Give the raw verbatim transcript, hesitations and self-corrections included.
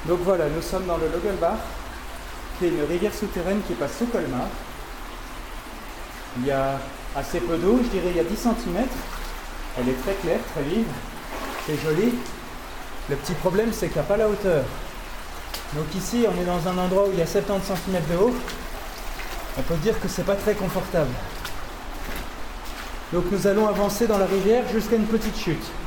Donc voilà, nous sommes dans le Logelbach, qui est une rivière souterraine qui passe sous Colmar. Il y a assez peu d'eau, je dirais il y a dix centimètres. Elle est très claire, très vive, c'est joli. Le petit problème, c'est qu'il n'y a pas la hauteur. Donc ici, on est dans un endroit où il y a soixante-dix centimètres de haut. On peut dire que c'est pas très confortable. Donc nous allons avancer dans la rivière jusqu'à une petite chute.